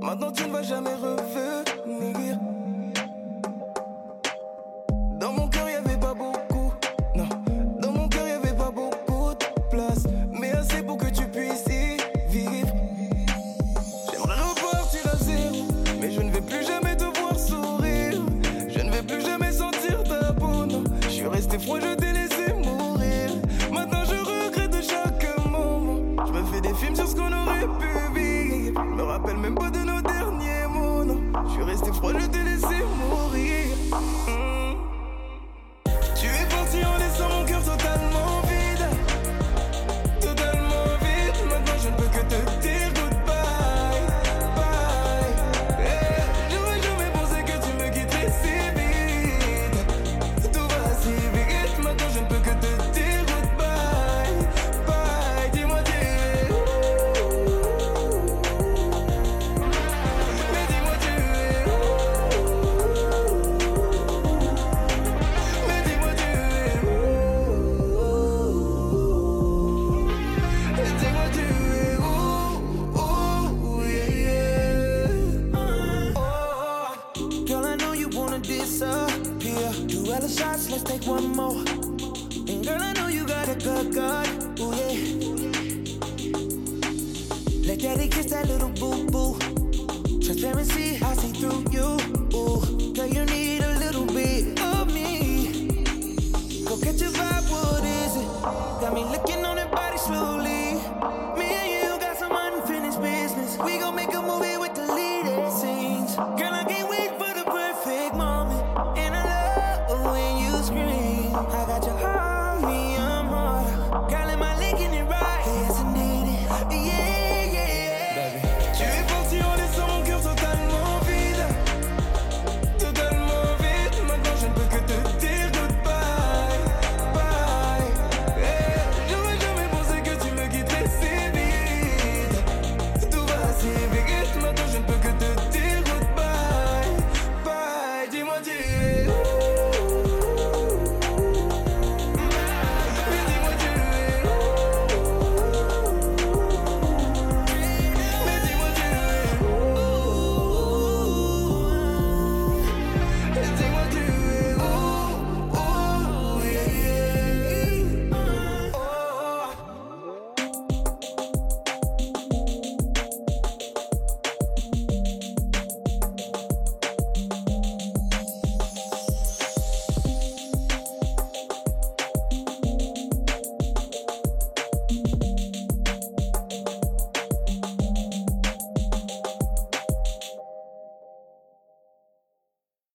Maintenant tu ne vas jamais revenir. Dans mon cœur y'avait pas beaucoup, non. Dans mon cœur y'avait pas beaucoup de place, mais assez pour que tu puisses y vivre. J'aimerais repartir à zéro, mais je ne vais plus jamais te voir sourire. Je ne vais plus jamais sentir ta peau, non. Je suis resté froid, je t'ai laissé mourir. Maintenant je regrette chaque moment. Je me fais des films sur ce qu'on aurait pu vivre. Je me rappelle même pas de nos derniers mots, non. Je suis resté froid, je t'ai laissé mourir. Tu es parti en laissant mon cœur totalement vide. Totalement vide. Maintenant je ne peux que te dire goodbye. Bye. Hey, j'aurais jamais pensé que tu me quitterais si vite. Tout va si vite. Maintenant je ne peux que te dire goodbye. Bye. Dis-moi tu es où? Mais dis-moi tu es où? Mais dis-moi tu es où? Mais dis-moi tu es où? Yeah, yeah. Oh, girl, I know you wanna disappear. Do other shots, let's take one more. And girl, I know you got a good gut. Ooh, yeah. Let daddy kiss that little boo-boo. Transparency, I see through you. Ooh, girl, you need a little bit of me. Go catch your vibe, what is it? Got me looking on that body slowly. Me and you got some unfinished business. We gon' make a movie with deleted scenes. Girl,